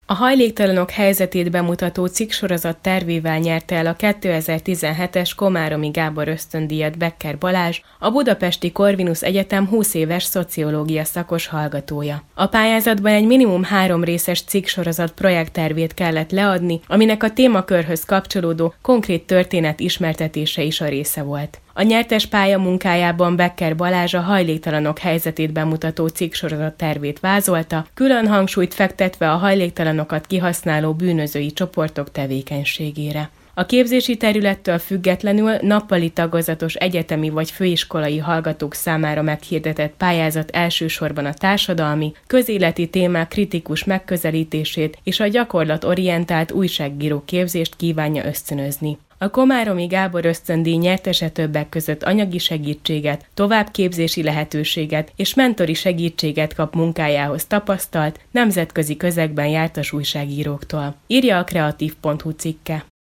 A hajléktalanok helyzetét bemutató cikksorozat tervével nyerte el a 2017-es Komáromi Gábor ösztöndíjat Becker Balázs, a Budapesti Corvinus Egyetem 20 éves szociológia szakos hallgatója. A pályázatban egy minimum 3 részes cikksorozat projekttervét kellett leadni, aminek a témakörhöz kapcsolódó konkrét történet ismertetése is a része volt. A nyertes pálya munkájában Becker Balázs a hajléktalanok helyzetét bemutató cikksorozat tervét vázolta, külön hangsúlyt fektetve a hajléktalanokat kihasználó bűnözői csoportok tevékenységére. A képzési területtől függetlenül nappali tagozatos egyetemi vagy főiskolai hallgatók számára meghirdetett pályázat elsősorban a társadalmi, közéleti témák kritikus megközelítését és a gyakorlatorientált újságíró képzést kívánja ösztönözni. A Komáromi Gábor ösztöndíj nyertese többek között anyagi segítséget, továbbképzési lehetőséget és mentori segítséget kap munkájához tapasztalt, nemzetközi közegben jártas újságíróktól, írja a kreatív.hu cikke.